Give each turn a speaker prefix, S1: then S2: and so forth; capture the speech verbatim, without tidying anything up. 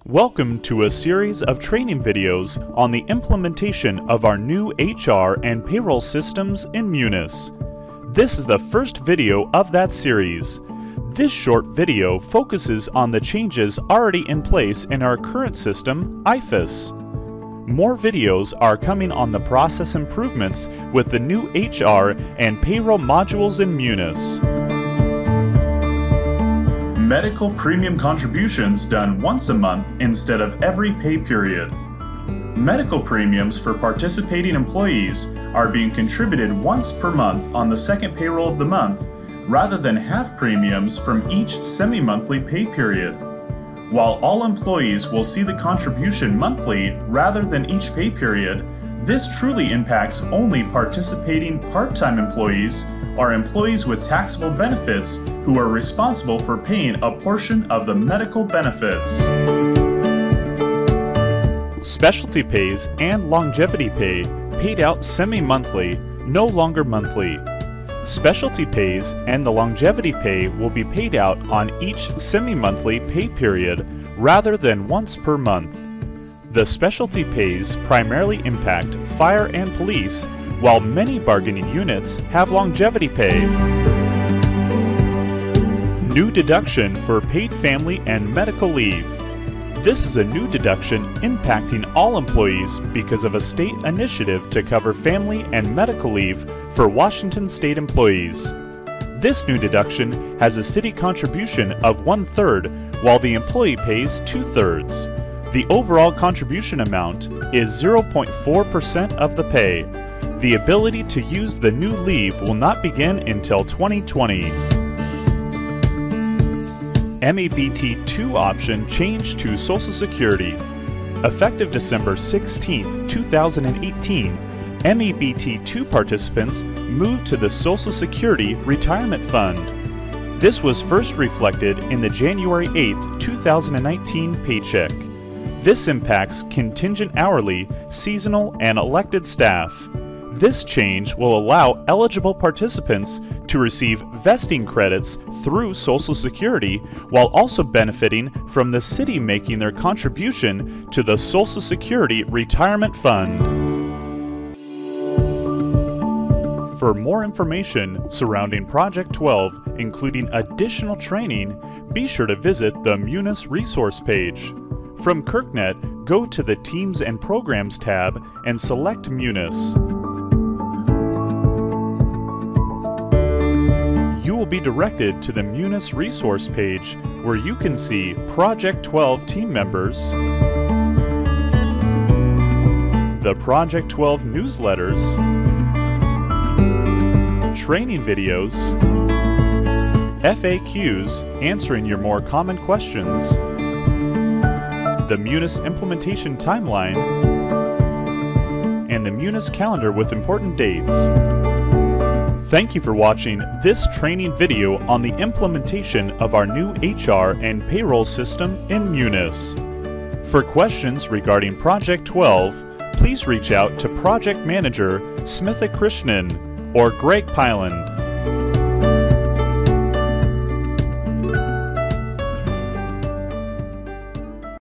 S1: Welcome to a series of training videos on the implementation of our new H R and payroll systems in Munis. This is the first video of that series. This short video focuses on the changes already in place in our current system, I F A S. More videos are coming on the process improvements with the new H R and payroll modules in Munis.
S2: Medical premium contributions done once a month instead of every pay period. Medical premiums for participating employees are being contributed once per month on the second payroll of the month, rather than half premiums from each semi-monthly pay period. While all employees will see the contribution monthly rather than each pay period, this truly impacts only participating part-time employees or employees with taxable benefits who are responsible for paying a portion of the medical benefits.
S1: Specialty pays and longevity pay paid out semi-monthly, no longer monthly. Specialty pays and the longevity pay will be paid out on each semi-monthly pay period rather than once per month. The specialty pays primarily impact fire and police, while many bargaining units have longevity pay. New deduction for paid family and medical leave. This is a new deduction impacting all employees because of a state initiative to cover family and medical leave for Washington state employees. This new deduction has a city contribution of one-third, while the employee pays two-thirds. The overall contribution amount is zero point four percent of the pay. The ability to use the new leave will not begin until twenty twenty. M A B T two option changed to Social Security. Effective December sixteenth, two thousand eighteen, M A B T two participants moved to the Social Security Retirement Fund. This was first reflected in the January eighth, two thousand nineteen paycheck. This impacts contingent hourly, seasonal, and elected staff. This change will allow eligible participants to receive vesting credits through Social Security while also benefiting from the city making their contribution to the Social Security Retirement Fund. For more information surrounding Project twelve, including additional training, be sure to visit the Munis resource page. From KirkNet, go to the Teams and Programs tab and select Munis. You will be directed to the Munis resource page where you can see Project twelve team members, the Project twelve newsletters, training videos, F A Qs answering your more common questions, the Munis implementation timeline, and the Munis calendar with important dates. Thank you for watching this training video on the implementation of our new H R and payroll system in Munis. For questions regarding Project twelve, please reach out to Project Manager Smitha Krishnan or Greg Pyland.